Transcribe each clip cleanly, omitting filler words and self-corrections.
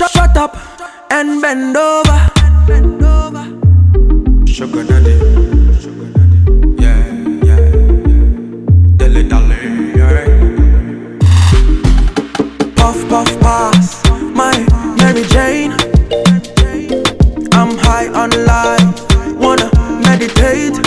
Shut up and bend over. Sugar daddy, yeah, yeah, dilly dally, yeah. Puff puff pass, my Mary Jane. I'm high on life, wanna meditate.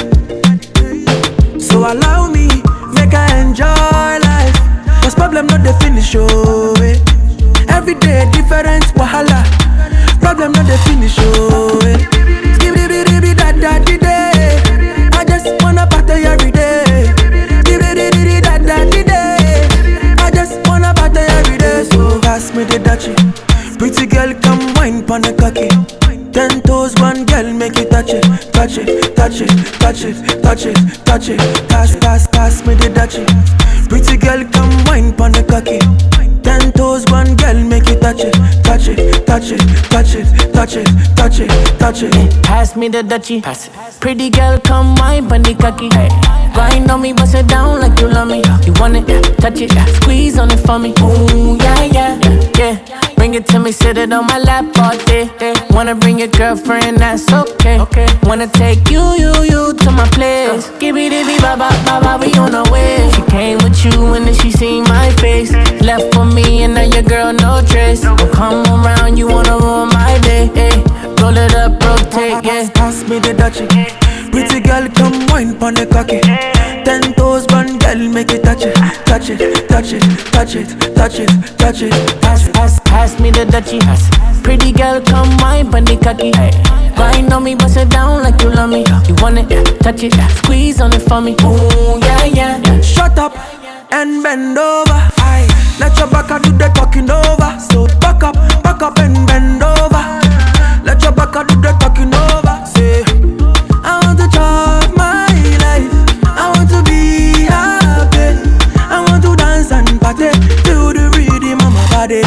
So allow me, make I enjoy life. Cause problem not the finish, oh eh. Every day different wahala. Problem not the finish, oh eh. Skibidi da da di day. I just wanna party every day. Skibidi da da di day. I just wanna party every day. So pass me the dachi. Pretty girl come wine pon the cocky. 10 toes, one girl make it touch it, touch it, touch it, touch it, touch it, touch it. Pass me the dachi. Pretty girl come wine pon the cocky. 10 toes, one girl make it touch it, touch it, touch it, touch it, touch it, touch it, touch it. Pass me the Dutchie. Pretty girl, come wine pon the cocky. Grind on me, bust it down like you love me. You want it, touch it, squeeze on it for me. Ooh, yeah, yeah, yeah. Bring it to me, sit it on my lap all day. Wanna bring your girlfriend, that's okay. Wanna take you to my place. Give it ba, we on our way. She came with you and then she seen my face. Left for me and now your girl no trace. Don't come around, you wanna ruin my day. Roll it up, rotate, yeah. Pass me the dachi. Pretty girl come wine pon the cocky. 10 toes, one girl make it touch it, touch it, touch it, touch it, touch it, touch it. Pass me the Dutchie. Pretty girl, come wine pon the cocky. Grind on me, bust it down like you love me. You want it, touch it, squeeze on it for me. Ooh, yeah, yeah. Shut up and bend over. Aye. Let your back do the talking over. So back up and bend over. Let your back do the talking over. Say, I want to chop my life. I want to be happy. I want to dance and party. Feel the rhythm of my body.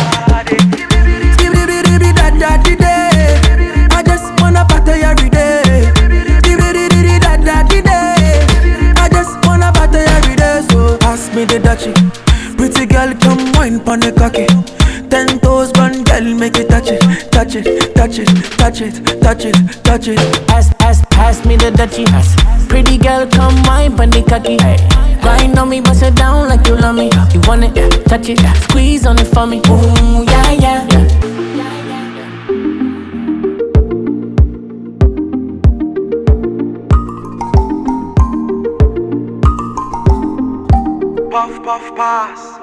Skibidi da da di day. I just wanna party every day. Skibidi da da di day. I just wanna party every day. So pass me the dachi. Pretty girl come wine pon the cocky. 10 toes, one girl make it touch it, touch it, touch it, touch it, touch it, touch it. Pass me the Dutchie. Pretty girl, come wine pon the cocky. Grind on me, bust it down like you love me. You want it, touch it, squeeze on it for me. Ooh, yeah, yeah. Puff puff pass.